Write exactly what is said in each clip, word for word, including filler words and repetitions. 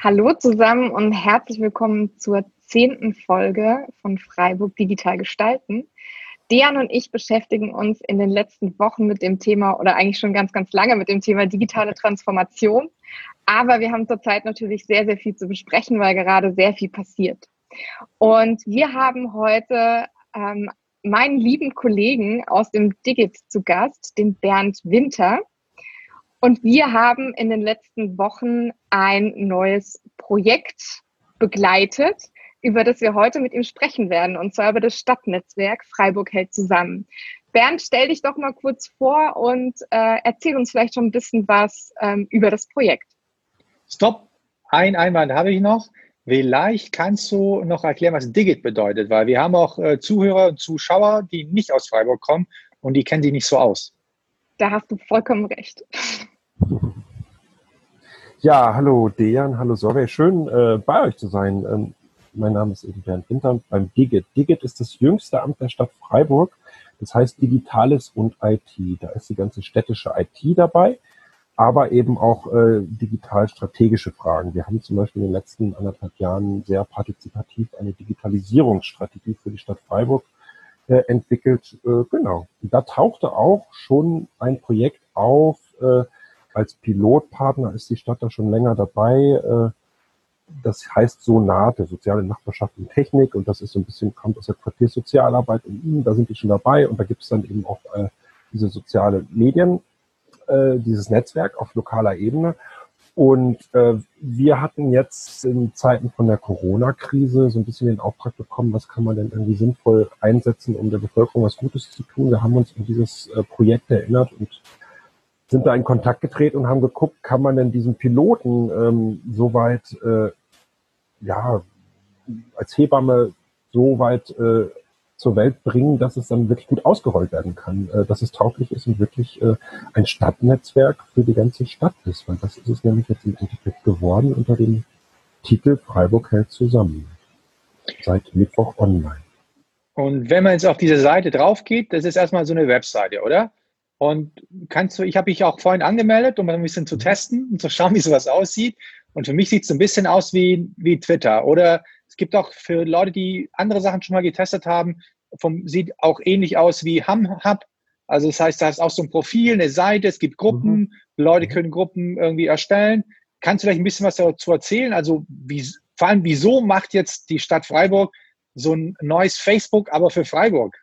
Hallo zusammen und herzlich willkommen zur zehnten Folge von Freiburg Digital Gestalten. Dejan und ich beschäftigen uns in den letzten Wochen mit dem Thema oder eigentlich schon ganz, ganz lange mit dem Thema digitale Transformation. Aber wir haben zurzeit natürlich sehr, sehr viel zu besprechen, weil gerade sehr viel passiert. Und wir haben heute ähm, meinen lieben Kollegen aus dem Digit zu Gast, den Bernd Winter. Und wir haben in den letzten Wochen ein neues Projekt begleitet, über das wir heute mit ihm sprechen werden, und zwar über das Stadtnetzwerk Freiburg hält zusammen. Bernd, stell dich doch mal kurz vor und äh, erzähl uns vielleicht schon ein bisschen was ähm, über das Projekt. Stopp, ein Einwand habe ich noch. Vielleicht kannst du noch erklären, was Digit bedeutet, weil wir haben auch äh, Zuhörer und Zuschauer, die nicht aus Freiburg kommen und die kennen sich nicht so aus. Da hast du vollkommen recht. Ja, hallo Dejan, hallo Sorge, schön äh, bei euch zu sein. Ähm, mein Name ist eben Bernd Winter beim Digit. Digit ist das jüngste Amt der Stadt Freiburg, das heißt Digitales und I T. Da ist die ganze städtische I T dabei, aber eben auch äh, digital-strategische Fragen. Wir haben zum Beispiel in den letzten anderthalb Jahren sehr partizipativ eine Digitalisierungsstrategie für die Stadt Freiburg äh, entwickelt. Äh, genau. Und da tauchte auch schon ein Projekt auf. Äh, als Pilotpartner ist die Stadt da schon länger dabei. Äh, das heißt Sonate, soziale Nachbarschaft und Technik. Und das ist so ein bisschen, kommt aus der Quartiersozialarbeit. Und mh, da sind die schon dabei. Und da gibt es dann eben auch äh, diese soziale Medien, äh, dieses Netzwerk auf lokaler Ebene. Und äh, wir hatten jetzt in Zeiten von der Corona-Krise so ein bisschen den Auftrag bekommen, was kann man denn irgendwie sinnvoll einsetzen, um der Bevölkerung was Gutes zu tun. Wir haben uns an dieses äh, Projekt erinnert und sind da in Kontakt getreten und haben geguckt, kann man denn diesen Piloten ähm, soweit, äh, ja, als Hebamme so weit äh, zur Welt bringen, dass es dann wirklich gut ausgerollt werden kann, äh, dass es tauglich ist und wirklich äh, ein Stadtnetzwerk für die ganze Stadt ist, weil das ist es nämlich jetzt im Endeffekt geworden unter dem Titel Freiburg hält zusammen. Seit Mittwoch online. Und wenn man jetzt auf diese Seite drauf geht, das ist erstmal so eine Webseite, oder? Und kannst du, ich habe mich auch vorhin angemeldet, um ein bisschen zu testen und zu schauen, wie sowas aussieht. Und für mich sieht es ein bisschen aus wie, wie Twitter. Oder es gibt auch für Leute, die andere Sachen schon mal getestet haben, vom, sieht auch ähnlich aus wie HumHub. Also das heißt, da ist auch so ein Profil, eine Seite, es gibt Gruppen, mhm. Leute können Gruppen irgendwie erstellen. Kannst du vielleicht ein bisschen was dazu erzählen? Also wie, vor allem, wieso macht jetzt die Stadt Freiburg so ein neues Facebook, aber für Freiburg?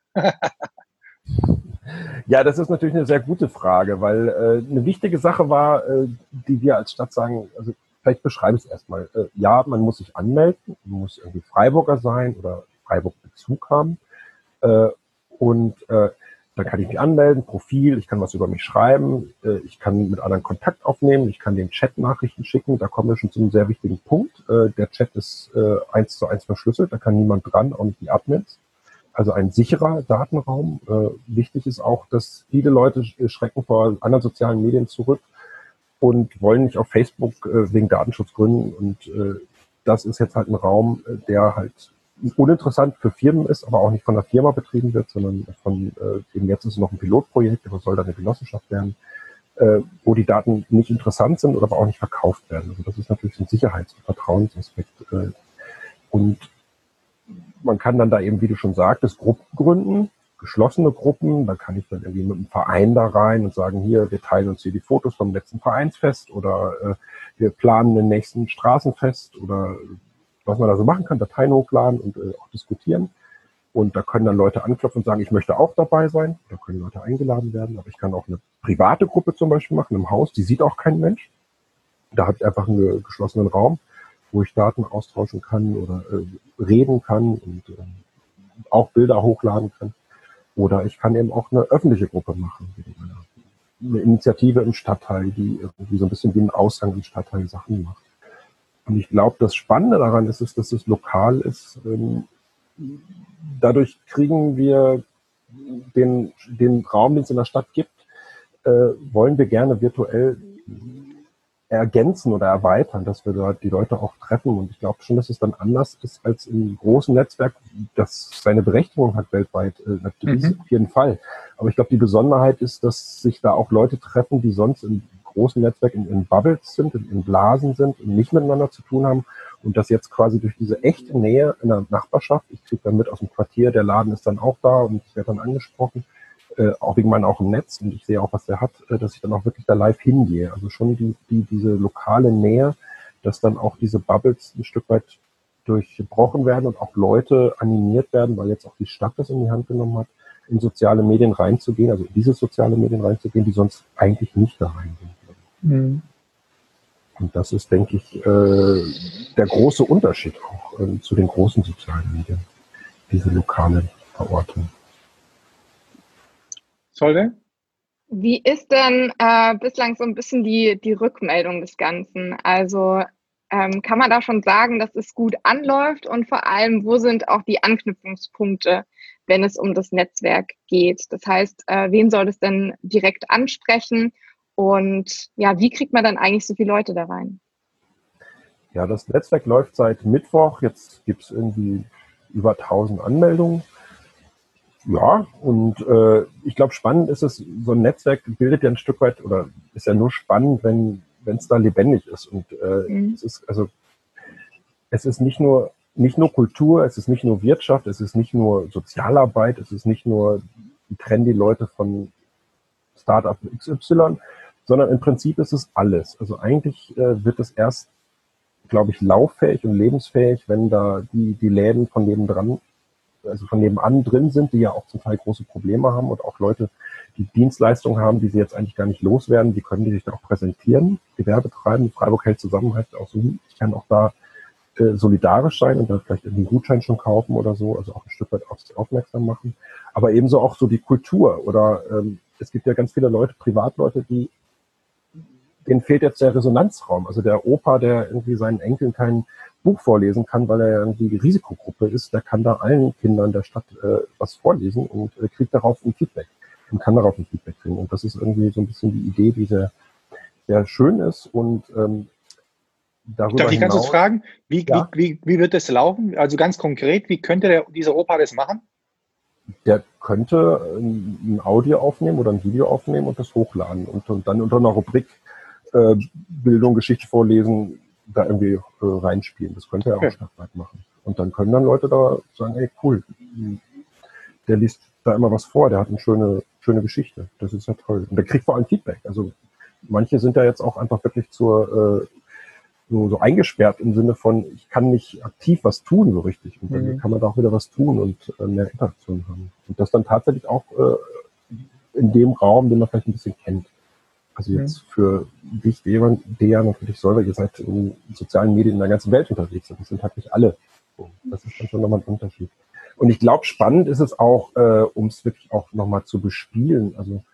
Ja, das ist natürlich eine sehr gute Frage, weil äh, eine wichtige Sache war, äh, die wir als Stadt sagen, also vielleicht beschreibe ich es erstmal. Äh, ja, man muss sich anmelden, man muss irgendwie Freiburger sein oder Freiburg-Bezug haben. Äh, und äh, dann kann ich mich anmelden, Profil, ich kann was über mich schreiben, äh, ich kann mit anderen Kontakt aufnehmen, ich kann den Chat-Nachrichten schicken. Da kommen wir schon zu einem sehr wichtigen Punkt. Äh, der Chat ist äh, eins zu eins verschlüsselt, da kann niemand dran, auch nicht die Admins. Also ein sicherer Datenraum. Äh, wichtig ist auch, dass viele Leute schrecken vor anderen sozialen Medien zurück und wollen nicht auf Facebook äh, wegen Datenschutzgründen. Und äh, das ist jetzt halt ein Raum, der halt uninteressant für Firmen ist, aber auch nicht von der Firma betrieben wird, sondern von, äh, eben jetzt ist es noch ein Pilotprojekt, aber soll dann eine Genossenschaft werden, äh, wo die Daten nicht interessant sind oder aber auch nicht verkauft werden. Also das ist natürlich ein Sicherheits- und Vertrauensaspekt. Äh, und man kann dann da eben, wie du schon sagtest, Gruppen gründen, geschlossene Gruppen. Da kann ich dann irgendwie mit einem Verein da rein und sagen, hier, wir teilen uns hier die Fotos vom letzten Vereinsfest oder äh, wir planen den nächsten Straßenfest oder was man da so machen kann, Dateien hochladen und äh, auch diskutieren. Und da können dann Leute anklopfen und sagen, ich möchte auch dabei sein. Da können Leute eingeladen werden. Aber ich kann auch eine private Gruppe zum Beispiel machen im Haus. Die sieht auch kein Mensch. Da habe ich einfach einen geschlossenen Raum, wo ich Daten austauschen kann oder äh, reden kann und äh, auch Bilder hochladen kann. Oder ich kann eben auch eine öffentliche Gruppe machen, eine Initiative im Stadtteil, die irgendwie so ein bisschen wie ein Aushang im Stadtteil Sachen macht. Und ich glaube, das Spannende daran ist, ist, dass es lokal ist. Ähm, dadurch kriegen wir den, den Raum, den es in der Stadt gibt, äh, wollen wir gerne virtuell ergänzen oder erweitern, dass wir da die Leute auch treffen. Und ich glaube schon, dass es dann anders ist als im großen Netzwerk, das seine Berechtigung hat weltweit. Äh, natürlich mhm. auf jeden Fall. Aber ich glaube, die Besonderheit ist, dass sich da auch Leute treffen, die sonst in großen Netzwerken in, in Bubbles sind, in, in Blasen sind und nicht miteinander zu tun haben. Und das jetzt quasi durch diese echte Nähe in der Nachbarschaft, ich kriege dann mit aus dem Quartier, der Laden ist dann auch da und ich werde dann angesprochen, äh, auch wegen meinem auch im Netz und ich sehe auch, was der hat, äh, dass ich dann auch wirklich da live hingehe. Also schon die, die, diese lokale Nähe, dass dann auch diese Bubbles ein Stück weit durchbrochen werden und auch Leute animiert werden, weil jetzt auch die Stadt das in die Hand genommen hat, in soziale Medien reinzugehen, also in diese soziale Medien reinzugehen, die sonst eigentlich nicht da reingehen würden. Mhm. Und das ist, denke ich, äh, der große Unterschied auch äh, zu den großen sozialen Medien, diese lokale Verortung. Solveig? Wie ist denn äh, bislang so ein bisschen die, die Rückmeldung des Ganzen? Also ähm, kann man da schon sagen, dass es gut anläuft und vor allem, wo sind auch die Anknüpfungspunkte, wenn es um das Netzwerk geht? Das heißt, äh, wen soll es denn direkt ansprechen? Und ja, wie kriegt man dann eigentlich so viele Leute da rein? Ja, das Netzwerk läuft seit Mittwoch. Jetzt gibt es irgendwie über tausend Anmeldungen. Ja, und äh, ich glaube, spannend ist es, so ein Netzwerk bildet ja ein Stück weit, oder ist ja nur spannend, wenn wenn es da lebendig ist. Und äh, mhm. es ist also es ist nicht nur nicht nur Kultur, es ist nicht nur Wirtschaft, es ist nicht nur Sozialarbeit, es ist nicht nur die trendy Leute von Startup X Y, sondern im Prinzip ist es alles. Also eigentlich äh, wird es erst, glaube ich, lauffähig und lebensfähig, wenn da die, die Läden von nebendran, also von nebenan drin sind, die ja auch zum Teil große Probleme haben und auch Leute, die Dienstleistungen haben, die sie jetzt eigentlich gar nicht loswerden, die können die sich da auch präsentieren, Gewerbe treiben. Freiburg hält zusammen, heißt auch so, ich kann auch da äh, solidarisch sein und dann vielleicht irgendwie einen Gutschein schon kaufen oder so, also auch ein Stück weit auf sich aufmerksam machen. Aber ebenso auch so die Kultur oder ähm, es gibt ja ganz viele Leute, Privatleute, die, denen fehlt jetzt der Resonanzraum. Also der Opa, der irgendwie seinen Enkeln kein Buch vorlesen kann, weil er ja irgendwie die Risikogruppe ist, der kann da allen Kindern der Stadt äh, was vorlesen und äh, kriegt darauf ein Feedback und kann darauf ein Feedback kriegen. Und das ist irgendwie so ein bisschen die Idee, die sehr, sehr schön ist und ähm, darüber Darf ich ganz kurz fragen, wie, ja? wie, wie, wie wird das laufen? Also ganz konkret, wie könnte der, dieser Opa das machen? Der könnte ein Audio aufnehmen oder ein Video aufnehmen und das hochladen und, und dann unter einer Rubrik äh, Bildung, Geschichte vorlesen, da irgendwie äh, reinspielen. Das könnte er auch ja. stadtweit machen. Und dann können dann Leute da sagen, ey, cool, der liest da immer was vor, der hat eine schöne, schöne Geschichte. Das ist ja toll. Und der kriegt vor allem Feedback. Also manche sind da jetzt auch einfach wirklich zur äh, so, so eingesperrt im Sinne von, ich kann nicht aktiv was tun so richtig. Und dann mhm. kann man da auch wieder was tun und äh, mehr Interaktion haben. Und das dann tatsächlich auch äh, in dem Raum, den man vielleicht ein bisschen kennt. Also jetzt für dich, Dejan, Dejan und für dich, Solveig, ihr seid in sozialen Medien in der ganzen Welt unterwegs. Und das sind halt nicht alle. Das ist dann schon nochmal ein Unterschied. Und ich glaube, spannend ist es auch, äh, um es wirklich auch nochmal zu bespielen. Also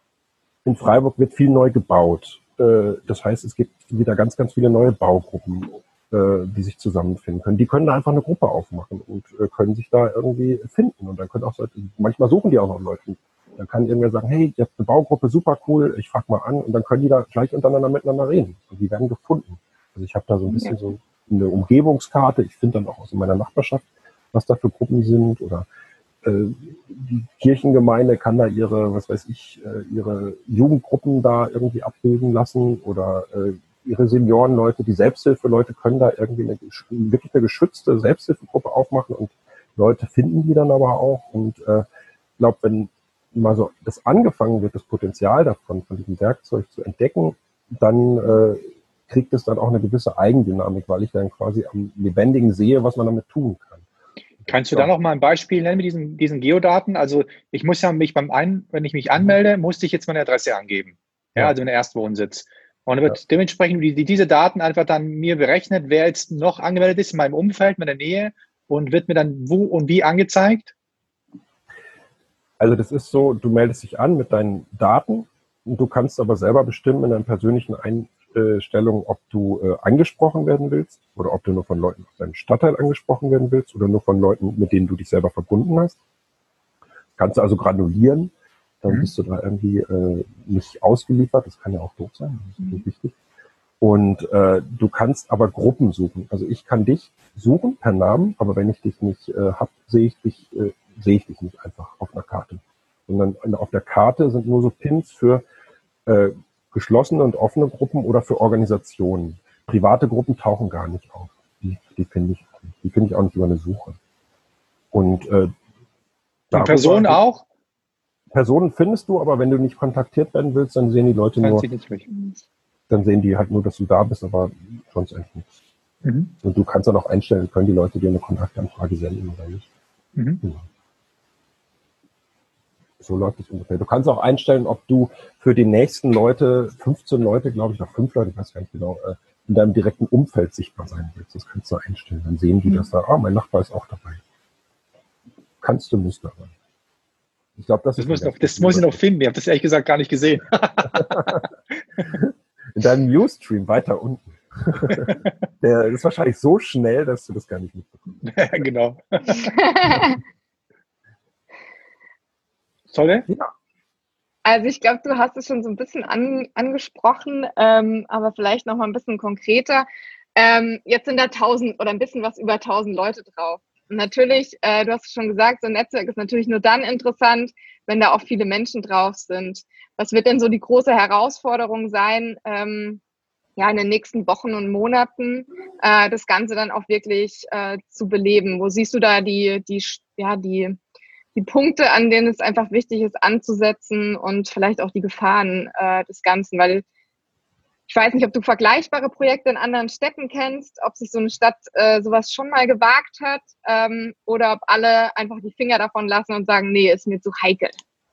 in Freiburg wird viel neu gebaut. Äh, das heißt, es gibt wieder ganz, ganz viele neue Baugruppen, äh, die sich zusammenfinden können. Die können da einfach eine Gruppe aufmachen und äh, können sich da irgendwie finden. Und dann können auch Leute, manchmal suchen die auch noch Leute. Dann kann irgendwer sagen, hey, ihr habt eine Baugruppe, super cool, ich frag mal an. Und dann können die da gleich untereinander miteinander reden. Und die werden gefunden. Also ich habe da so ein bisschen so eine Umgebungskarte. Ich finde dann auch aus meiner Nachbarschaft, was da für Gruppen sind. Oder äh, die Kirchengemeinde kann da ihre, was weiß ich, äh, ihre Jugendgruppen da irgendwie abbilden lassen. Oder äh, ihre Seniorenleute, die Selbsthilfeleute können da irgendwie eine, wirklich eine geschützte Selbsthilfegruppe aufmachen. Und Leute finden die dann aber auch. Und ich äh, glaube, wenn mal so das angefangen wird, das Potenzial davon, von diesem Werkzeug zu entdecken, dann äh, kriegt es dann auch eine gewisse Eigendynamik, weil ich dann quasi am Lebendigen sehe, was man damit tun kann. Kannst du da noch mal ein Beispiel nennen mit diesen, diesen Geodaten? Also ich muss ja mich beim einen, wenn ich mich anmelde, musste ich jetzt meine Adresse angeben. Ja, ja. Also einen Erstwohnsitz. Und dann wird ja. dementsprechend die, diese Daten einfach dann mir berechnet, wer jetzt noch angemeldet ist in meinem Umfeld, in meiner Nähe und wird mir dann wo und wie angezeigt? Also das ist so, du meldest dich an mit deinen Daten und du kannst aber selber bestimmen in deinen persönlichen Einstellungen, ob du äh, angesprochen werden willst oder ob du nur von Leuten aus deinem Stadtteil angesprochen werden willst oder nur von Leuten, mit denen du dich selber verbunden hast. Kannst du also granulieren, dann mhm. bist du da irgendwie äh, nicht ausgeliefert, das kann ja auch doof sein, das ist natürlich mhm. wichtig. Und äh, du kannst aber Gruppen suchen. Also ich kann dich suchen per Namen, aber wenn ich dich nicht äh, hab, sehe ich dich äh, sehe ich dich nicht einfach auf einer Karte. Sondern auf der Karte sind nur so Pins für äh, geschlossene und offene Gruppen oder für Organisationen. Private Gruppen tauchen gar nicht auf. Die, die finde ich, die finde ich auch nicht über eine Suche. Und, äh, und Personen auch? Personen findest du, aber wenn du nicht kontaktiert werden willst, dann sehen die Leute nur, dann sehen die halt nur, dass du da bist, aber sonst eigentlich nichts. Mhm. Und du kannst dann auch einstellen, können die Leute dir eine Kontaktanfrage senden oder nicht. Mhm. Ja. So läuft es ungefähr. Du kannst auch einstellen, ob du für die nächsten Leute, fünfzehn Leute, glaube ich, noch fünf Leute, ich weiß gar nicht genau, in deinem direkten Umfeld sichtbar sein willst. Das kannst du einstellen. Dann sehen die, mhm. dass da, ah, mein Nachbar ist auch dabei. Kannst du, musst du aber. Ich glaube, das, das, muss, noch, das muss ich noch finden. Ich habe das ehrlich gesagt gar nicht gesehen. In deinem Newsstream weiter unten. Der ist wahrscheinlich so schnell, dass du das gar nicht mitbekommst. Ja, genau. Sorry? Ja. Also ich glaube, du hast es schon so ein bisschen an, angesprochen, ähm, aber vielleicht noch mal ein bisschen konkreter. Ähm, jetzt sind da tausend oder ein bisschen was über tausend Leute drauf. Und natürlich, äh, du hast es schon gesagt, so ein Netzwerk ist natürlich nur dann interessant, wenn da auch viele Menschen drauf sind. Was wird denn so die große Herausforderung sein, ähm, ja, in den nächsten Wochen und Monaten äh, das Ganze dann auch wirklich äh, zu beleben? Wo siehst du da die, die, ja, die, die Punkte, an denen es einfach wichtig ist, anzusetzen und vielleicht auch die Gefahren äh, des Ganzen? Weil ich weiß nicht, ob du vergleichbare Projekte in anderen Städten kennst, ob sich so eine Stadt äh, sowas schon mal gewagt hat ähm, oder ob alle einfach die Finger davon lassen und sagen, nee, ist mir zu heikel.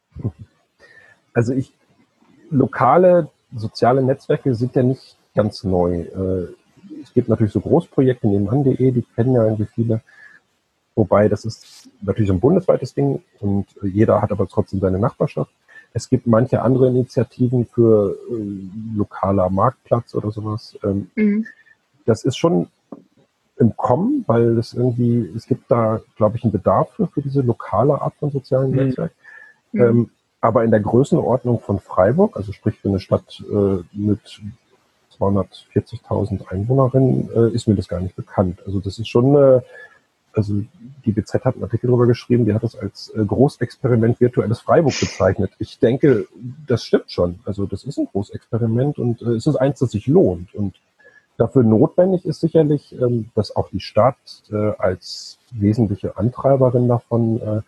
Also ich, lokale soziale Netzwerke sind ja nicht ganz neu. Äh, es gibt natürlich so Großprojekte, nebenan punkt de, die kennen ja irgendwie viele. Wobei, das ist natürlich ein bundesweites Ding und jeder hat aber trotzdem seine Nachbarschaft. Es gibt manche andere Initiativen für äh, lokaler Marktplatz oder sowas. Ähm, mhm. Das ist schon im Kommen, weil es irgendwie, es gibt da, glaube ich, einen Bedarf für, für diese lokale Art von sozialen Netzwerk. Mhm. Ähm, aber in der Größenordnung von Freiburg, also sprich für eine Stadt äh, mit zweihundertvierzigtausend Einwohnerinnen, äh, ist mir das gar nicht bekannt. Also das ist schon eine, also die B Z hat einen Artikel darüber geschrieben, die hat das als äh, Großexperiment virtuelles Freiburg bezeichnet. Ich denke, das stimmt schon. Also das ist ein Großexperiment und äh, es ist eins, das sich lohnt. Und dafür notwendig ist sicherlich, ähm, dass auch die Stadt äh, als wesentliche Antreiberin davon äh,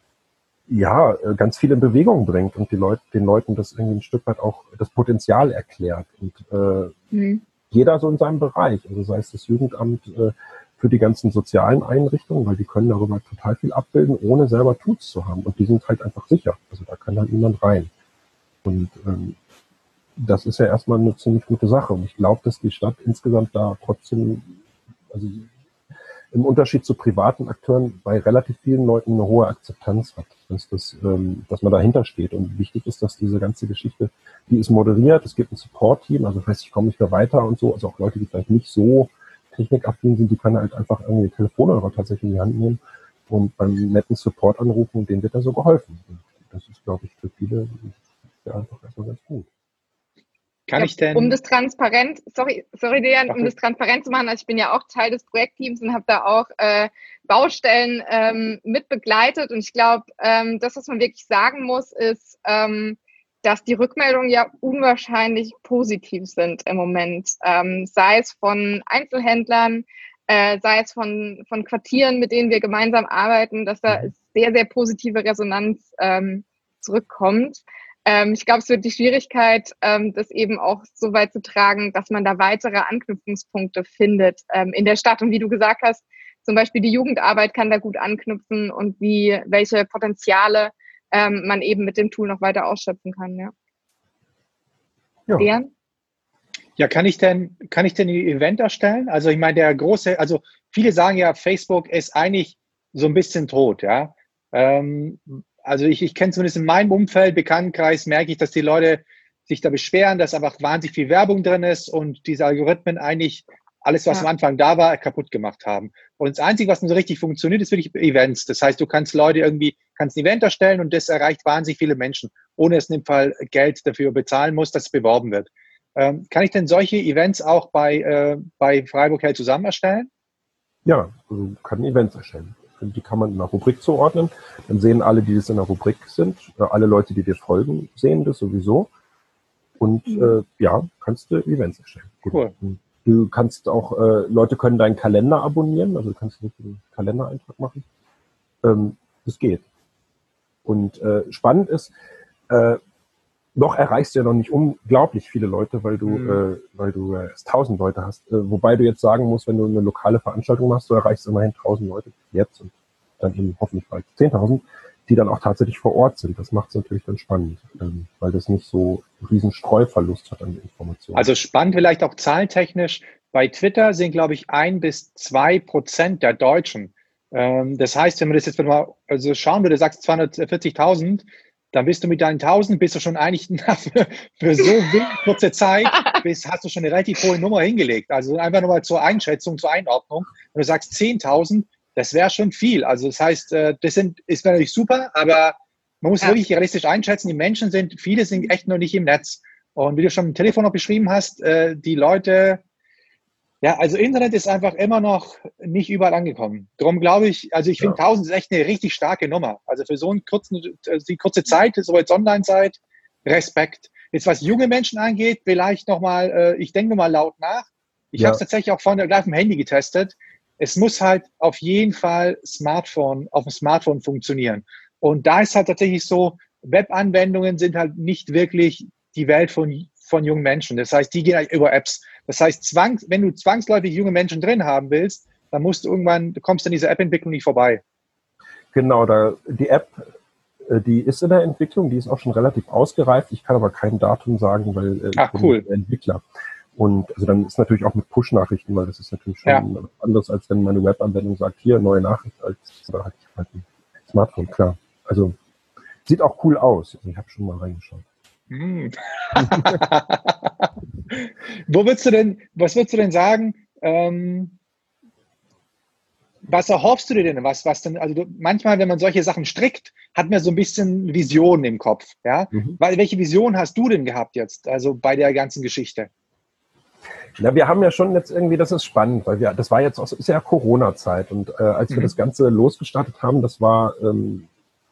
ja ganz viel in Bewegung bringt und die Leute, den Leuten das irgendwie ein Stück weit auch das Potenzial erklärt. Und äh, mhm. jeder so in seinem Bereich, also sei es das Jugendamt, äh, für die ganzen sozialen Einrichtungen, weil die können darüber total viel abbilden, ohne selber Tools zu haben. Und die sind halt einfach sicher. Also da kann halt niemand rein. Und ähm, das ist ja erstmal eine ziemlich gute Sache. Und ich glaube, dass die Stadt insgesamt da trotzdem, also im Unterschied zu privaten Akteuren, bei relativ vielen Leuten eine hohe Akzeptanz hat, dass, das, ähm, dass man dahinter steht. Und wichtig ist, dass diese ganze Geschichte, die ist moderiert, es gibt ein Support-Team, also das heißt, ich komme nicht mehr weiter und so, also auch Leute, die vielleicht nicht so technikaffin sind, die können halt einfach irgendwie Telefonhörer tatsächlich in die Hand nehmen und beim netten Support anrufen und denen wird da so geholfen. Und das ist, glaube ich, für viele ja einfach erstmal ganz gut. Kann ja, ich denn... Um das transparent, sorry, sorry Dejan, um das transparent zu machen, also ich bin ja auch Teil des Projektteams und habe da auch äh, Baustellen ähm, mit begleitet und ich glaube, ähm, das, was man wirklich sagen muss, ist, ähm, dass die Rückmeldungen ja unwahrscheinlich positiv sind im Moment, ähm, sei es von Einzelhändlern, äh, sei es von, von Quartieren, mit denen wir gemeinsam arbeiten, dass da sehr, sehr positive Resonanz ähm, zurückkommt. Ähm, ich glaube, es wird die Schwierigkeit, ähm, das eben auch so weit zu tragen, dass man da weitere Anknüpfungspunkte findet ähm, in der Stadt. Und wie du gesagt hast, zum Beispiel die Jugendarbeit kann da gut anknüpfen und wie welche Potenziale ähm, man eben mit dem Tool noch weiter ausschöpfen kann. Ja. Ja. Dejan? Ja, kann ich denn, kann ich denn ein Event erstellen? Also ich meine, der große, also viele sagen ja, Facebook ist eigentlich so ein bisschen tot, ja. Ähm, also ich, ich kenne zumindest in meinem Umfeld, Bekanntenkreis, merke ich, dass die Leute sich da beschweren, dass einfach wahnsinnig viel Werbung drin ist und diese Algorithmen eigentlich alles, was ja. am Anfang da war, kaputt gemacht haben. Und das Einzige, was dann so richtig funktioniert, ist wirklich Events. Das heißt, du kannst Leute irgendwie, kannst ein Event erstellen und das erreicht wahnsinnig viele Menschen, ohne dass in dem Fall Geld dafür bezahlen muss, dass es beworben wird. Ähm, kann ich denn solche Events auch bei, äh, bei Freiburg Hell zusammen erstellen? Ja, also kann Events erstellen. Die kann man in einer Rubrik zuordnen. Dann sehen alle, die das in der Rubrik sind, alle Leute, die dir folgen, sehen das sowieso. Und äh, ja, kannst du Events erstellen. Cool. Du kannst auch, äh, Leute können deinen Kalender abonnieren, also du kannst wirklich einen Kalendereintrag machen. Ähm, das geht. Und äh, spannend ist, äh, noch erreichst du ja noch nicht unglaublich viele Leute, weil du, mhm. äh, weil du äh, erst tausend Leute hast. Äh, wobei du jetzt sagen musst, wenn du eine lokale Veranstaltung machst, du erreichst immerhin tausend Leute jetzt und dann eben hoffentlich bald zehntausend, die dann auch tatsächlich vor Ort sind. Das macht es natürlich dann spannend, ähm, weil das nicht so einen riesen Streuverlust hat an Informationen. Also spannend vielleicht auch zahlentechnisch. Bei Twitter sind, glaube ich, ein bis zwei Prozent der Deutschen. Ähm, das heißt, wenn man das jetzt mal also schauen würde, du sagst zweihundertvierzigtausend, dann bist du mit deinen tausend, bist du schon eigentlich für, für so kurze Zeit, bist, hast du schon eine relativ hohe Nummer hingelegt. Also einfach nochmal zur Einschätzung, zur Einordnung. Wenn du sagst zehntausend, das wäre schon viel. Also das heißt, das sind, ist natürlich super, aber man muss ja. wirklich realistisch einschätzen. Die Menschen sind, viele sind echt noch nicht im Netz. Und wie du schon im Telefon noch beschrieben hast, die Leute, ja, also Internet ist einfach immer noch nicht überall angekommen. Darum glaube ich, also ich finde ja. tausend ist echt eine richtig starke Nummer. Also für so einen kurzen, die kurze Zeit, so als Online-Zeit, Respekt. Jetzt was junge Menschen angeht, vielleicht nochmal, äh, ich denke nochmal laut nach. Ich ja. habe es tatsächlich auch vorhin gleich auf dem Handy getestet. Es muss halt auf jeden Fall Smartphone, auf dem Smartphone funktionieren. Und da ist halt tatsächlich so, Webanwendungen sind halt nicht wirklich die Welt von, von jungen Menschen. Das heißt, die gehen halt über Apps. Das heißt, zwangs, wenn du zwangsläufig junge Menschen drin haben willst, dann musst du irgendwann, du kommst an dieser App-Entwicklung nicht vorbei. Genau, da, die App, die ist in der Entwicklung, die ist auch schon relativ ausgereift. Ich kann aber kein Datum sagen, weil äh, Ach, ich cool. bin Entwickler. Und also dann ist natürlich auch mit Push-Nachrichten, weil das ist natürlich schon ja. anders, als wenn meine Webanwendung sagt, hier, neue Nachricht, als da hatte ich halt ein Smartphone, klar. Also sieht auch cool aus. Also, ich habe schon mal reingeschaut. Hm. Wo würdest du denn, was würdest du denn sagen, ähm, was erhoffst du dir denn? Was, was denn, also du, manchmal, wenn man solche Sachen strickt, hat man so ein bisschen Visionen im Kopf, ja? Mhm. Weil, welche Vision hast du denn gehabt jetzt, also bei der ganzen Geschichte? Na, wir haben ja schon jetzt irgendwie, das ist spannend, weil wir, das war jetzt auch, ist ja Corona-Zeit und äh, als mhm. wir das Ganze losgestartet haben, das war, ähm,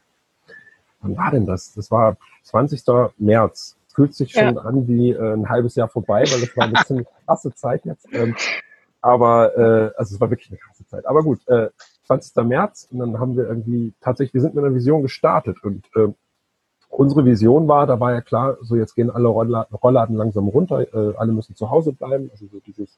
wann war denn das? Das war zwanzigster März. Fühlt sich schon ja. an wie äh, ein halbes Jahr vorbei, weil das war eine ziemlich krasse Zeit jetzt. Ähm, aber, äh, also es war wirklich eine krasse Zeit. Aber gut, äh, zwanzigster März und dann haben wir irgendwie, tatsächlich, wir sind mit einer Vision gestartet und äh, unsere Vision war, da war ja klar, so jetzt gehen alle Rollladen langsam runter, äh, alle müssen zu Hause bleiben. Also so dieses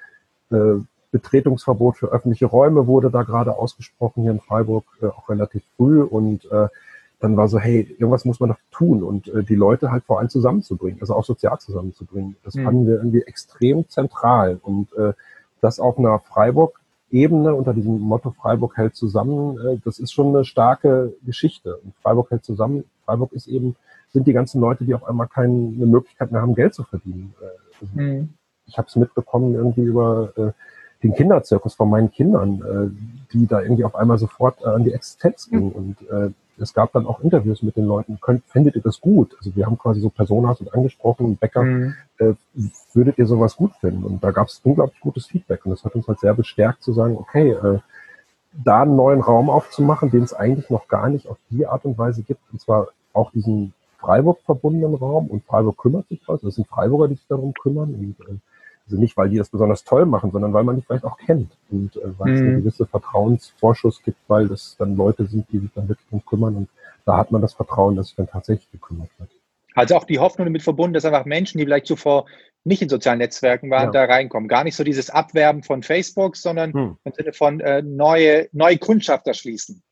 äh, Betretungsverbot für öffentliche Räume wurde da gerade ausgesprochen hier in Freiburg, äh, auch relativ früh. Und äh, dann war so, hey, irgendwas muss man doch tun und äh, die Leute halt vor allem zusammenzubringen, also auch sozial zusammenzubringen. Das mhm. fanden wir irgendwie extrem zentral. Und äh, das auf einer Freiburg-Ebene unter diesem Motto Freiburg hält zusammen, äh, das ist schon eine starke Geschichte. Und Freiburg hält zusammen. Freiburg ist eben, sind die ganzen Leute, die auf einmal keine Möglichkeit mehr haben, Geld zu verdienen. Also mhm. Ich habe es mitbekommen irgendwie über äh, den Kinderzirkus von meinen Kindern, äh, die da irgendwie auf einmal sofort äh, an die Existenz gingen. Mhm. Und äh, es gab dann auch Interviews mit den Leuten. Könnt, findet ihr das gut? Also wir haben quasi so Personas und angesprochen, Bäcker, mhm. äh, würdet ihr sowas gut finden? Und da gab es unglaublich gutes Feedback. Und das hat uns halt sehr bestärkt zu sagen, okay, äh, da einen neuen Raum aufzumachen, den es eigentlich noch gar nicht auf die Art und Weise gibt. Und zwar auch diesen Freiburg verbundenen Raum. Und Freiburg kümmert sich was. Das sind Freiburger, die sich darum kümmern. Und äh, also nicht, weil die das besonders toll machen, sondern weil man die vielleicht auch kennt. Und äh, weil es mhm. einen gewissen Vertrauensvorschuss gibt, weil das dann Leute sind, die sich dann wirklich darum kümmern. Und da hat man das Vertrauen, dass sich dann tatsächlich gekümmert wird. Also auch die Hoffnung damit verbunden, dass einfach Menschen, die vielleicht zuvor nicht in sozialen Netzwerken waren, ja. da reinkommen. Gar nicht so dieses Abwerben von Facebook, sondern hm. im Sinne von äh, neue, neue Kundschaft erschließen.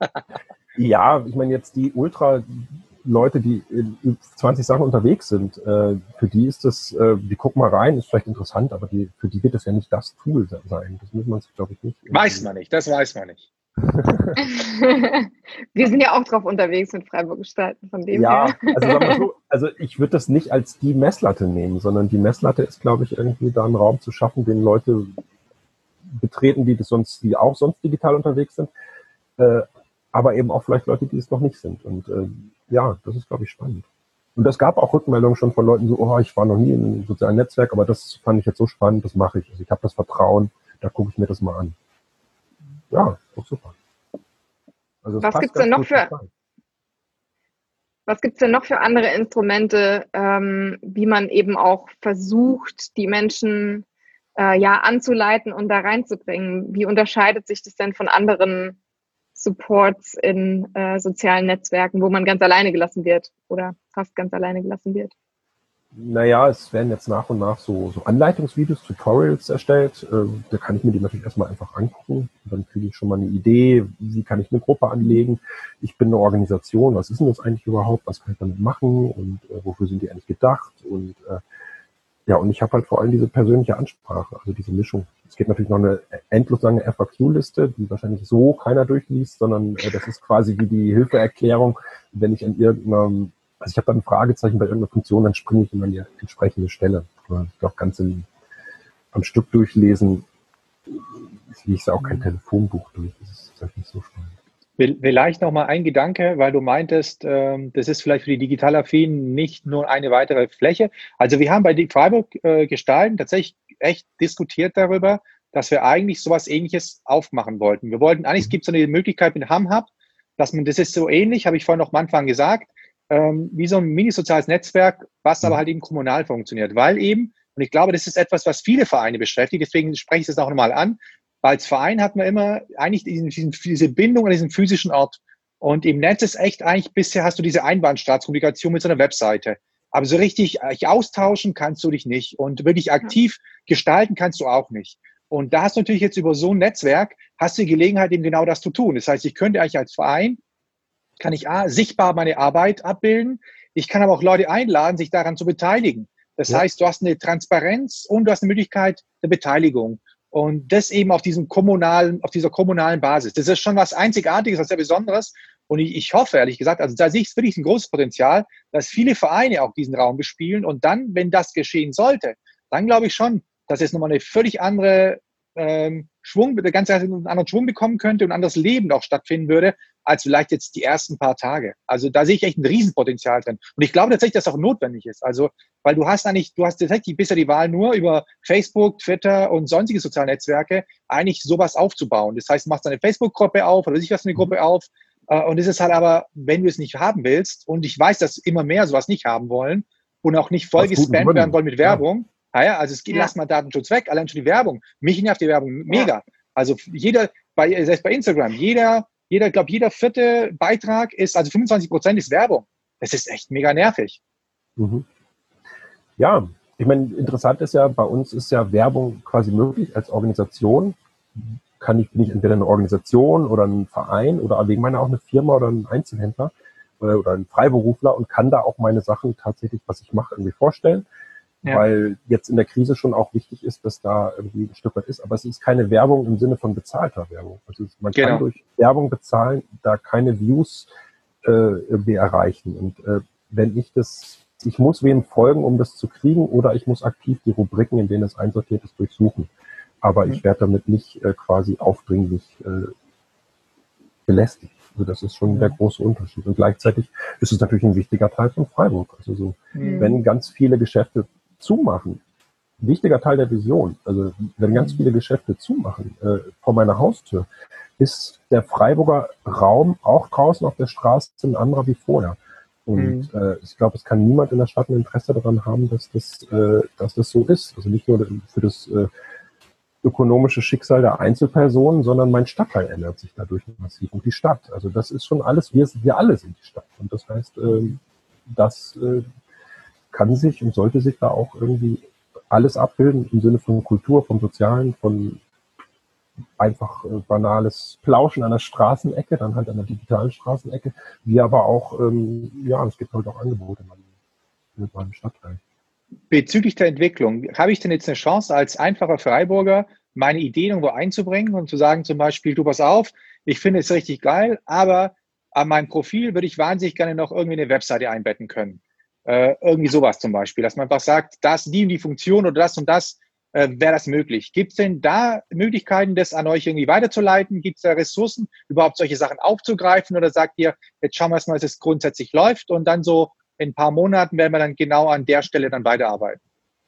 Ja, ich meine jetzt die Ultra-Leute, die in zwanzig Sachen unterwegs sind, äh, für die ist das, äh, die gucken mal rein, ist vielleicht interessant, aber die, für die wird das ja nicht das Tool sein. Das muss man sich, glaube ich, nicht. Weiß man nicht, das weiß man nicht. Wir sind ja auch drauf unterwegs mit Freiburg gestalten, von dem ja, her. Also, sagen wir so, also ich würde das nicht als die Messlatte nehmen, sondern die Messlatte ist, glaube ich, irgendwie da einen Raum zu schaffen, den Leute betreten, die das sonst, die auch sonst digital unterwegs sind, äh, aber eben auch vielleicht Leute, die es noch nicht sind. Und äh, ja, das ist, glaube ich, spannend. Und es gab auch Rückmeldungen schon von Leuten so, oh, ich war noch nie in einem sozialen Netzwerk, aber das fand ich jetzt so spannend, das mache ich. Also ich habe das Vertrauen, da gucke ich mir das mal an. Ja, doch super. Also was gibt's denn noch für Was gibt es denn noch für andere Instrumente, ähm, wie man eben auch versucht, die Menschen äh, ja anzuleiten und da reinzubringen? Wie unterscheidet sich das denn von anderen Supports in äh, sozialen Netzwerken, wo man ganz alleine gelassen wird oder fast ganz alleine gelassen wird? Naja, es werden jetzt nach und nach so, so Anleitungsvideos, Tutorials erstellt. Ähm, da kann ich mir die natürlich erstmal einfach angucken. Und dann kriege ich schon mal eine Idee, wie kann ich eine Gruppe anlegen. Ich bin eine Organisation, was ist denn das eigentlich überhaupt? Was kann ich damit machen? Und äh, wofür sind die eigentlich gedacht? Und äh, ja, und ich habe halt vor allem diese persönliche Ansprache, also diese Mischung. Es gibt natürlich noch eine endlos lange F A Q-Liste, die wahrscheinlich so keiner durchliest, sondern äh, das ist quasi wie die Hilfeerklärung, wenn ich an irgendeinem Also ich habe dann ein Fragezeichen bei irgendeiner Funktion, dann springe ich immer an die entsprechende Stelle. Ich glaube, ganz in, am Stück durchlesen, ich lese auch kein Telefonbuch durch. Das ist vielleicht nicht so spannend. Vielleicht noch mal ein Gedanke, weil du meintest, ähm, das ist vielleicht für die Digitalaffinen nicht nur eine weitere Fläche. Also wir haben bei Freiburg äh, Gestalten tatsächlich echt diskutiert darüber, dass wir eigentlich sowas Ähnliches aufmachen wollten. Wir wollten, eigentlich gibt es so eine Möglichkeit mit HamHub, dass man, das ist so ähnlich, habe ich vorhin noch am Anfang gesagt, ähm, wie so ein mini-soziales Netzwerk, was aber halt eben kommunal funktioniert. Weil eben, und ich glaube, das ist etwas, was viele Vereine beschäftigt, deswegen spreche ich das auch nochmal an, weil als Verein hat man immer eigentlich diesen, diesen, diese Bindung an diesen physischen Ort. Und im Netz ist echt eigentlich, bisher hast du diese Einbahnstraßenkommunikation mit so einer Webseite. Aber so richtig äh, austauschen kannst du dich nicht. Und wirklich aktiv gestalten kannst du auch nicht. Und da hast du natürlich jetzt über so ein Netzwerk, hast du die Gelegenheit, eben genau das zu tun. Das heißt, ich könnte eigentlich als Verein, kann ich A, sichtbar meine Arbeit abbilden. Ich kann aber auch Leute einladen, sich daran zu beteiligen. Das ja. heißt, du hast eine Transparenz und du hast eine Möglichkeit der Beteiligung. Und das eben auf diesem kommunalen, auf dieser kommunalen Basis. Das ist schon was Einzigartiges, was sehr Besonderes. Und ich, ich hoffe, ehrlich gesagt, also da sehe ich wirklich ein großes Potenzial, dass viele Vereine auch diesen Raum bespielen. Und dann, wenn das geschehen sollte, dann glaube ich schon, dass es nochmal eine völlig andere ähm, Schwung, der ganze einen anderen Schwung bekommen könnte und ein anderes Leben auch stattfinden würde, als vielleicht jetzt die ersten paar Tage. Also da sehe ich echt ein Riesenpotenzial drin. Und ich glaube tatsächlich, dass das auch notwendig ist. Also, weil du hast eigentlich, du hast tatsächlich bisher die Wahl nur über Facebook, Twitter und sonstige soziale Netzwerke eigentlich sowas aufzubauen. Das heißt, du machst eine Facebook-Gruppe auf oder sich was eine Gruppe auf. Und es ist halt aber, wenn du es nicht haben willst, und ich weiß, dass immer mehr sowas nicht haben wollen und auch nicht voll gespammt werden wollen mit Werbung. Ja. Naja, also es geht, ja. lass mal Datenschutz weg, allein schon die Werbung. Mich nervt die Werbung mega. Ja. Also jeder, bei, selbst bei Instagram, jeder, jeder, glaube jeder vierte Beitrag ist, also fünfundzwanzig Prozent ist Werbung. Das ist echt mega nervig. Mhm. Ja, ich meine, interessant ist ja, bei uns ist ja Werbung quasi möglich als Organisation. Kann ich, bin ich entweder eine Organisation oder ein Verein oder wegen meiner auch eine Firma oder ein Einzelhändler oder, oder ein Freiberufler und kann da auch meine Sachen tatsächlich, was ich mache, irgendwie vorstellen. Ja. Weil jetzt in der Krise schon auch wichtig ist, dass da irgendwie ein Stück weit ist. Aber es ist keine Werbung im Sinne von bezahlter Werbung. Also man genau. kann durch Werbung bezahlen, da keine Views äh, irgendwie erreichen. Und äh, wenn ich das, ich muss wem folgen, um das zu kriegen, oder ich muss aktiv die Rubriken, in denen es einsortiert ist, durchsuchen. Aber mhm. ich werde damit nicht äh, quasi aufdringlich äh, belästigt. Also das ist schon mhm. der große Unterschied. Und gleichzeitig ist es natürlich ein wichtiger Teil von Freiburg. Also so, mhm. wenn ganz viele Geschäfte zumachen, wichtiger Teil der Vision, also wenn ganz viele Geschäfte zumachen äh, vor meiner Haustür, ist der Freiburger Raum auch draußen auf der Straße ein anderer wie vorher. Und mhm. äh, ich glaube, es kann niemand in der Stadt ein Interesse daran haben, dass das, äh, dass das so ist. Also nicht nur für das äh, ökonomische Schicksal der Einzelpersonen, sondern mein Stadtteil ändert sich dadurch massiv und die Stadt. Also das ist schon alles, wir, wir alle sind die Stadt. Und das heißt, äh, das äh, kann sich und sollte sich da auch irgendwie alles abbilden im Sinne von Kultur, vom Sozialen, von einfach äh, banales Plauschen an der Straßenecke, dann halt an der digitalen Straßenecke, wie aber auch, ähm, ja, es gibt halt auch Angebote mit meinem Stadtteil. Bezüglich der Entwicklung, habe ich denn jetzt eine Chance, als einfacher Freiburger meine Ideen irgendwo einzubringen und zu sagen zum Beispiel, du pass auf, ich finde es richtig geil, aber an meinem Profil würde ich wahnsinnig gerne noch irgendwie eine Webseite einbetten können. Äh, irgendwie sowas zum Beispiel, dass man einfach sagt, das, die und die Funktion oder das und das, äh, wäre das möglich. Gibt es denn da Möglichkeiten, das an euch irgendwie weiterzuleiten? Gibt es da Ressourcen, überhaupt solche Sachen aufzugreifen? Oder sagt ihr, jetzt schauen wir erst mal, dass es grundsätzlich läuft und dann so in ein paar Monaten werden wir dann genau an der Stelle dann weiterarbeiten?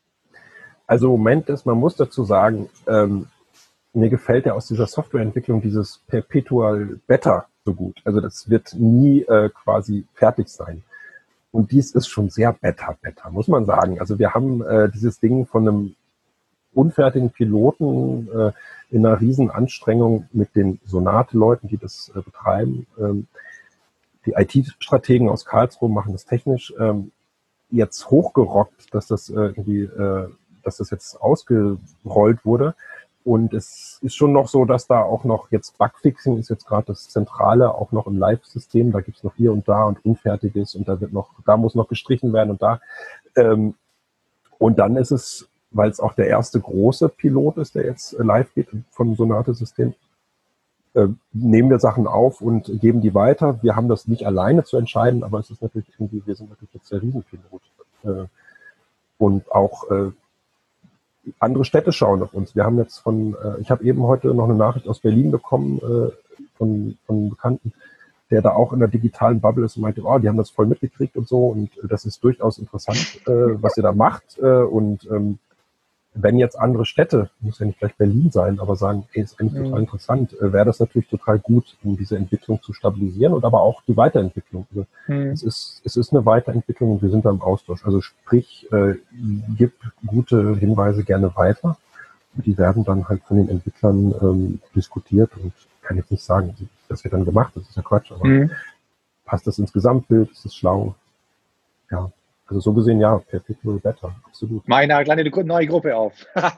Also im Moment ist, man muss dazu sagen, ähm, mir gefällt ja aus dieser Softwareentwicklung dieses Perpetual Beta so gut. Also das wird nie äh, quasi fertig sein. Und dies ist schon sehr Beta-Beta, muss man sagen. Also wir haben äh, dieses Ding von einem unfertigen Piloten äh, in einer riesen Anstrengung mit den Sonate-Leuten, die das äh, betreiben. Ähm, die I T-Strategen aus Karlsruhe machen das technisch ähm, jetzt hochgerockt, dass das äh, irgendwie, äh, dass das jetzt ausgerollt wurde. Und es ist schon noch so, dass da auch noch jetzt Bugfixing ist jetzt gerade das Zentrale, auch noch im Live-System. Da gibt's noch hier und da und Unfertiges und da wird noch, da muss noch gestrichen werden und da. Ähm, und dann ist es, weil es auch der erste große Pilot ist, der jetzt live geht vom Sonate-System, äh, nehmen wir Sachen auf und geben die weiter. Wir haben das nicht alleine zu entscheiden, aber es ist natürlich irgendwie, wir sind natürlich jetzt der Riesenpilot. Äh, und auch äh, andere Städte schauen auf uns. Wir haben jetzt von, äh, ich habe eben heute noch eine Nachricht aus Berlin bekommen äh, von, von einem Bekannten, der da auch in der digitalen Bubble ist und meinte, oh, die haben das voll mitgekriegt und so und äh, das ist durchaus interessant, äh, was ihr da macht. Äh, und ähm, wenn jetzt andere Städte, muss ja nicht gleich Berlin sein, aber sagen, ey, ist eigentlich mhm. total interessant, äh, wäre das natürlich total gut, um diese Entwicklung zu stabilisieren und aber auch die Weiterentwicklung. Also mhm. es ist, es ist eine Weiterentwicklung und wir sind da im Austausch. Also sprich, äh, gib gute Hinweise gerne weiter. Die werden dann halt von den Entwicklern ähm, diskutiert und kann jetzt nicht sagen, das wird dann gemacht, das ist ja Quatsch, aber mhm. passt das ins Gesamtbild, ist es schlau? Ja. Also so gesehen, ja, Perpetual Better, absolut. Meine kleine neue Gruppe auf.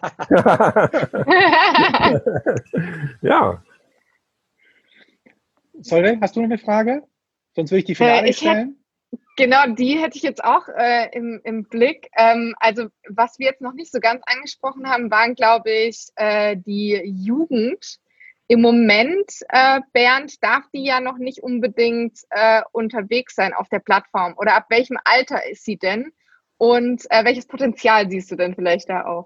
Ja. Solveig, hast du noch eine Frage? Sonst würde ich die Finale äh, stellen. Hätte, genau, die hätte ich jetzt auch äh, im, im Blick. Ähm, also was wir jetzt noch nicht so ganz angesprochen haben, waren, glaube ich, äh, die Jugend. Im Moment, äh, Bernd, darf die ja noch nicht unbedingt äh, unterwegs sein auf der Plattform. Oder ab welchem Alter ist sie denn? Und äh, welches Potenzial siehst du denn vielleicht da auch?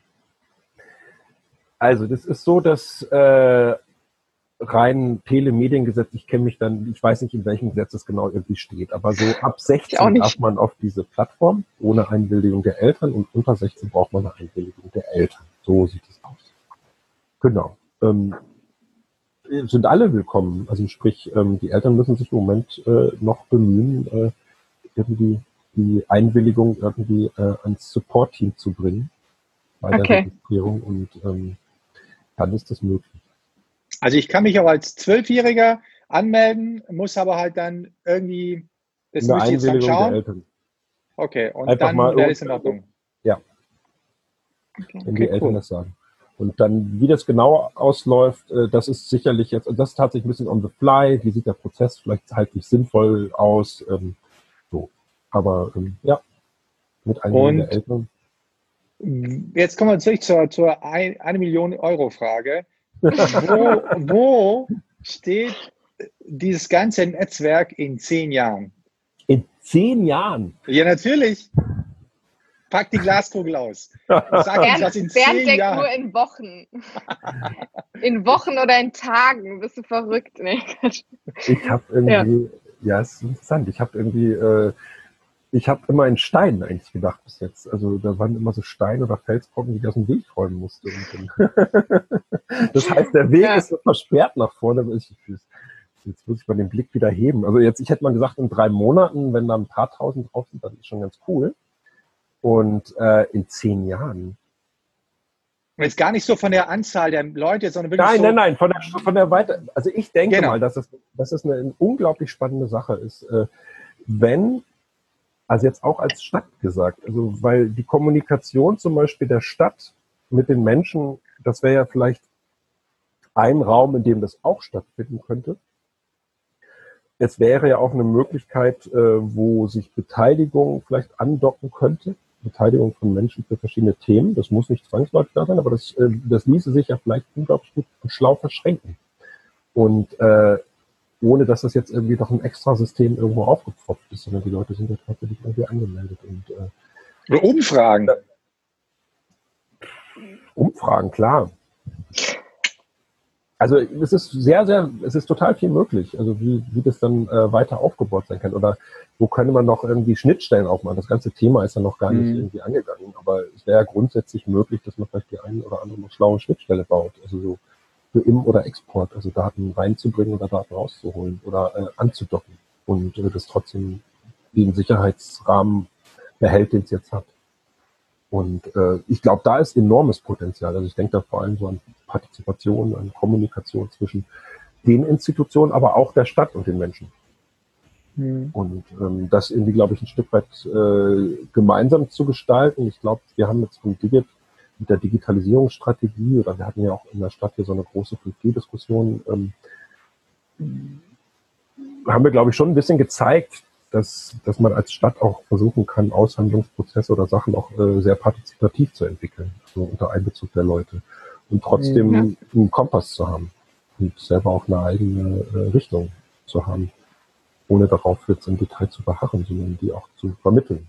Also das ist so, dass äh, rein Telemediengesetz, ich kenne mich dann, ich weiß nicht, in welchem Gesetz das genau irgendwie steht, aber so ab sechzehn darf man auf diese Plattform ohne Einwilligung der Eltern und unter sechzehn braucht man eine Einwilligung der Eltern. So sieht es aus. Genau. Ähm, sind alle willkommen. Also sprich, ähm, die Eltern müssen sich im Moment äh, noch bemühen, äh, irgendwie die Einwilligung irgendwie äh, ans Support-Team zu bringen bei der okay. Registrierung und ähm, dann ist das möglich. Also ich kann mich auch als Zwölfjähriger anmelden, muss aber halt dann irgendwie das eine Einwilligung der Eltern. Okay, und Einfach dann mal wäre es in Ordnung. Ja. Okay. Wenn die Okay, Eltern cool. das sagen. Und dann, wie das genau ausläuft, das ist sicherlich jetzt, das ist tatsächlich ein bisschen on the fly, wie sieht der Prozess vielleicht halt nicht sinnvoll aus, ähm, so. Aber ähm, ja, mit Einwilligung der Eltern. Jetzt kommen wir zurück zur, zur ein, eine Million Euro Frage. Wo, wo steht dieses ganze Netzwerk in zehn Jahren? In zehn Jahren? Ja, natürlich. Pack die Glaskugel aus. Sag uns, was in Bernd zehn denkt Jahren. nur in Wochen. In Wochen oder in Tagen. Bist du verrückt? Nee. Ich habe irgendwie, ja, es ist interessant. Ich habe irgendwie, äh, ich habe immer in Steinen eigentlich gedacht bis jetzt. Also da waren immer so Steine oder Felsbrocken, die ich aus dem Weg räumen musste. Und das heißt, der Weg ja. ist so versperrt nach vorne. Ich, jetzt muss ich mal den Blick wieder heben. Also jetzt, ich hätte mal gesagt, in drei Monaten, wenn da ein paar tausend drauf sind, dann ist schon ganz cool. Und äh, in zehn Jahren. Und jetzt gar nicht so von der Anzahl der Leute, sondern wirklich Nein, so nein, nein, von der, von der Weiter. Also ich denke genau. mal, dass es, dass es eine, eine unglaublich spannende Sache ist, äh, wenn, also jetzt auch als Stadt gesagt, also weil die Kommunikation zum Beispiel der Stadt mit den Menschen, das wäre ja vielleicht ein Raum, in dem das auch stattfinden könnte. Es wäre ja auch eine Möglichkeit, äh, wo sich Beteiligung vielleicht andocken könnte. Beteiligung von Menschen für verschiedene Themen. Das muss nicht zwangsläufig da sein, aber das, äh, das ließe sich ja vielleicht unglaublich gut und schlau verschränken. Und äh, ohne, dass das jetzt irgendwie doch ein Extrasystem irgendwo aufgepfropft ist, sondern die Leute sind ja tatsächlich irgendwie angemeldet. Und, äh, Umfragen. Umfragen, klar. Also es ist sehr, sehr, es ist total viel möglich, also wie, wie das dann äh, weiter aufgebaut sein kann oder wo könnte man noch irgendwie Schnittstellen aufmachen. Das ganze Thema ist ja noch gar nicht mhm. irgendwie angegangen, aber es wäre grundsätzlich möglich, dass man vielleicht die eine oder andere noch schlaue Schnittstelle baut, also so für Im- oder Export, also Daten reinzubringen oder Daten rauszuholen oder äh, anzudocken und äh, das trotzdem den Sicherheitsrahmen behält, den es jetzt hat. Und äh, ich glaube, da ist enormes Potenzial. Also ich denke da vor allem so an Partizipation, an Kommunikation zwischen den Institutionen, aber auch der Stadt und den Menschen. Mhm. Und ähm, das irgendwie, glaube ich, ein Stück weit äh, gemeinsam zu gestalten. Ich glaube, wir haben jetzt vom Digit mit der Digitalisierungsstrategie, oder wir hatten ja auch in der Stadt hier so eine große fünf G-Diskussion, ähm, haben wir, glaube ich, schon ein bisschen gezeigt, dass, dass man als Stadt auch versuchen kann, Aushandlungsprozesse oder Sachen auch äh, sehr partizipativ zu entwickeln, so unter Einbezug der Leute. Und trotzdem ja. einen Kompass zu haben und selber auch eine eigene äh, Richtung zu haben, ohne darauf jetzt im Detail zu beharren, sondern die auch zu vermitteln.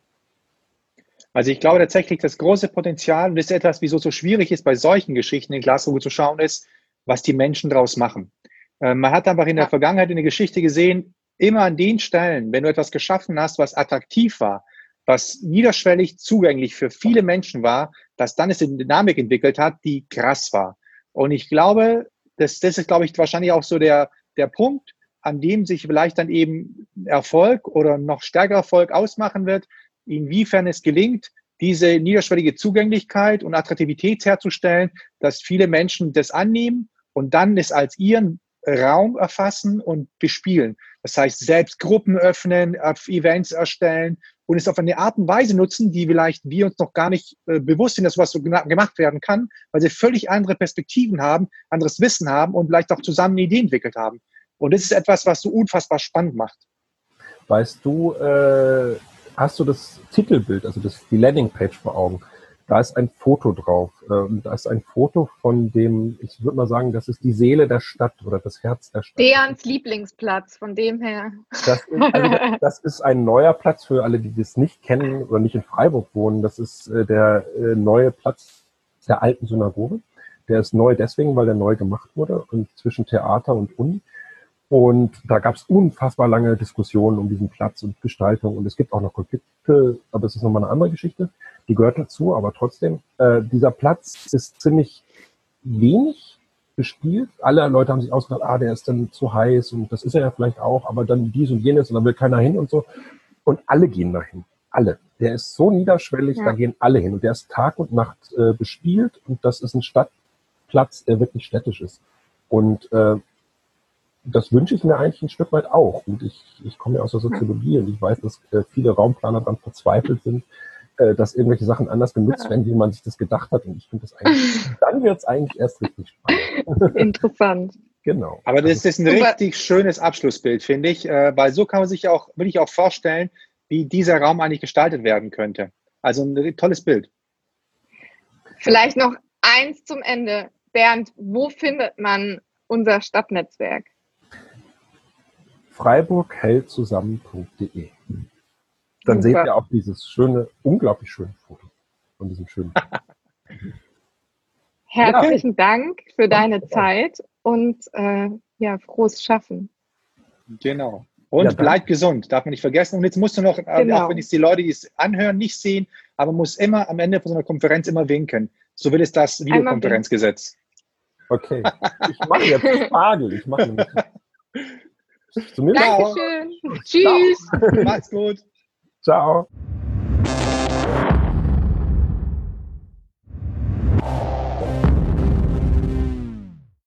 Also ich glaube tatsächlich, das große Potenzial, und das ist etwas, wieso es so schwierig ist, bei solchen Geschichten in Glasgow zu schauen, ist, was die Menschen daraus machen. Äh, man hat einfach in der Vergangenheit in der Geschichte gesehen, immer an den Stellen, wenn du etwas geschaffen hast, was attraktiv war, was niederschwellig zugänglich für viele Menschen war, dass dann es eine Dynamik entwickelt hat, die krass war. Und ich glaube, das, das ist, glaube ich, wahrscheinlich auch so der, der Punkt, an dem sich vielleicht dann eben Erfolg oder noch stärkerer Erfolg ausmachen wird, inwiefern es gelingt, diese niederschwellige Zugänglichkeit und Attraktivität herzustellen, dass viele Menschen das annehmen und dann es als ihren Raum erfassen und bespielen. Das heißt, selbst Gruppen öffnen, Events erstellen und es auf eine Art und Weise nutzen, die vielleicht wir uns noch gar nicht äh, bewusst sind, dass sowas so gemacht werden kann, weil sie völlig andere Perspektiven haben, anderes Wissen haben und vielleicht auch zusammen eine Idee entwickelt haben. Und das ist etwas, was so unfassbar spannend macht. Weißt du, äh, hast du das Titelbild, also das, die Landingpage vor Augen? Da ist ein Foto drauf. Äh, da ist ein Foto von dem, ich würde mal sagen, das ist die Seele der Stadt oder das Herz der Stadt. Deans Lieblingsplatz, von dem her. Das ist, also das ist ein neuer Platz für alle, die das nicht kennen oder nicht in Freiburg wohnen. Das ist äh, der äh, neue Platz der alten Synagoge. Der ist neu deswegen, weil der neu gemacht wurde und zwischen Theater und Uni. Und da gab es unfassbar lange Diskussionen um diesen Platz und Gestaltung. Und es gibt auch noch Konflikte, aber das ist nochmal eine andere Geschichte. Die gehört dazu, aber trotzdem, äh, dieser Platz ist ziemlich wenig bespielt. Alle Leute haben sich ausgedacht, ah, der ist dann zu heiß und das ist er ja vielleicht auch, aber dann dies und jenes und dann will keiner hin und so. Und alle gehen dahin. Alle. Der ist so niederschwellig, ja. Da gehen alle hin. Und der ist Tag und Nacht äh, bespielt und das ist ein Stadtplatz, der wirklich städtisch ist. Und äh, das wünsche ich mir eigentlich ein Stück weit auch. Und ich, ich komme ja aus der Soziologie und ich weiß, dass äh, viele Raumplaner daran verzweifelt sind, äh, dass irgendwelche Sachen anders genutzt werden, wie man sich das gedacht hat. Und ich finde das eigentlich, dann wird es eigentlich erst richtig spannend. Interessant. Genau. Aber das ist ein richtig schönes Abschlussbild, finde ich, äh, weil so kann man sich auch, will ich auch vorstellen, wie dieser Raum eigentlich gestaltet werden könnte. Also ein tolles Bild. Vielleicht noch eins zum Ende. Bernd, wo findet man unser Stadtnetzwerk? freiburg hält zusammen punkt de. Dann Super. Seht ihr auch dieses schöne, unglaublich schöne Foto von diesem schönen. Herzlichen ja. Dank für deine ja. Zeit und äh, ja, frohes Schaffen. Genau. Und ja, bleibt gesund, darf man nicht vergessen. Und jetzt musst du noch, genau. auch wenn es die Leute, die es anhören, nicht sehen, aber man muss immer am Ende von so einer Konferenz immer winken. So will es das Videokonferenzgesetz. Okay. Ich mache jetzt Spargel. Ich mache nämlich. Dankeschön. Tschüss. Macht's gut. Ciao.